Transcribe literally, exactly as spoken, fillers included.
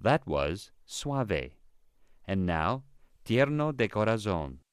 That was suave. And now tierno de corazón,